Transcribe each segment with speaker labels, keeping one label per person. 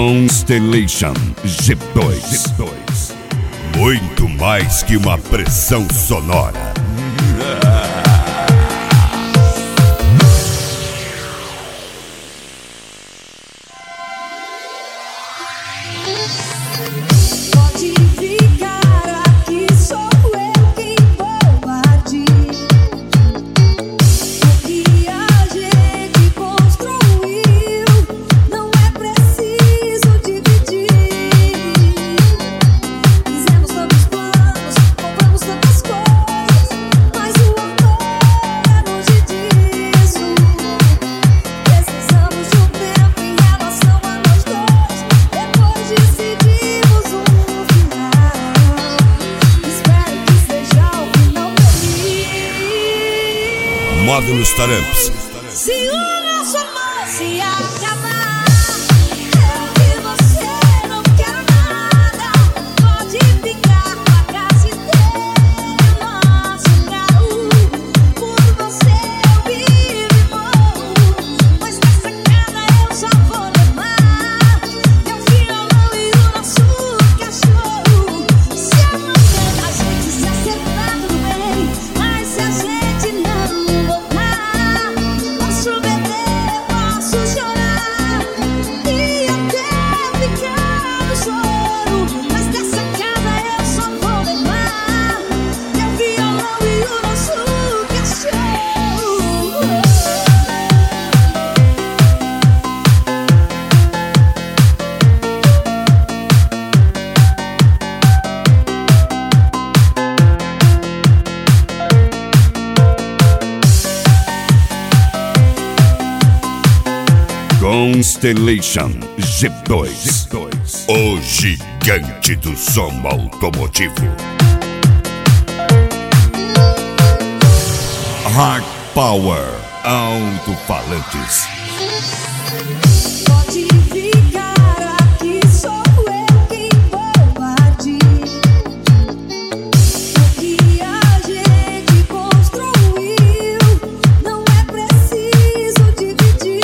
Speaker 1: Constellation G2. Muito mais que uma pressão sonora.
Speaker 2: Pode ficar aqui, sou eu quem vou partir. O que a gente construiu não é preciso dividir. Fizemos tantos planos, compramos tantas coisas, mas o amor é longe disso. Precisamos de um tempo em relação a nós dois. Depois decidimos um final. Espero que seja o final feliz.
Speaker 1: Módulos Taramps.
Speaker 2: Se o nosso amor se acabar, eu e você não quero nada. Pode ficar com a casa inteira, nosso carro. Por você eu vivo e morro, mas nessa casa eu só vou levar meu violão e o nosso cachorro. Se amanhã a gente se acertar, tudo bem, mas se a gente não voltar, posso beber, posso chorar e até ficar no choro, mas dessa casa eu só vou levar meu violão e o nosso cachorro.
Speaker 1: Constellation G2. O gigante do som automotivo. Hard Power Alto-falantes.
Speaker 2: Pode ficar aqui, sou eu quem vou partir. O que a gente construiu não é preciso dividir.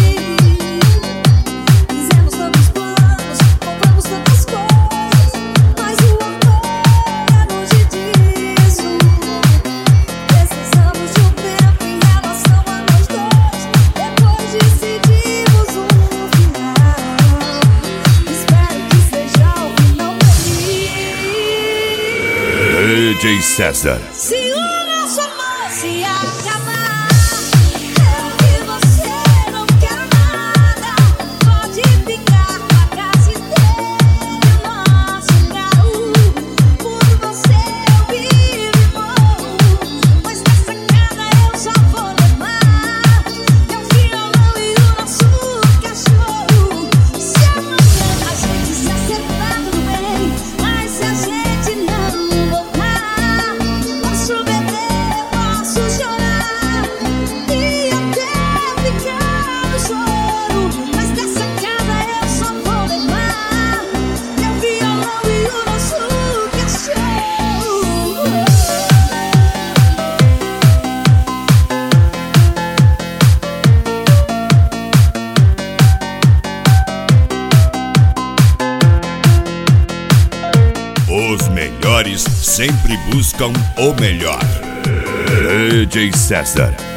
Speaker 2: Fizemos tantos planos, compramos tantas coisas, mas o amor é longe disso. Precisamos de um tempo em relação a nós dois. Depois decidimos um final. Espero que seja o final feliz.
Speaker 1: DJ César.
Speaker 2: Se o nosso amor se acabar, eu e você não quero nada. Pode ficar com a casa inteira, nosso carro. Por você eu vivo e morro, mas nessa casa eu só vou levar meu violão e o nosso cachorro. Se amanhã a gente se acertar, tudo bem, mas se a gente não voltar, posso beber, posso chorar e até ficar no choro, mas dessa casa eu só vou levar meu violão e o nosso cachorro.
Speaker 1: Os melhores sempre buscam o melhor. DJ César.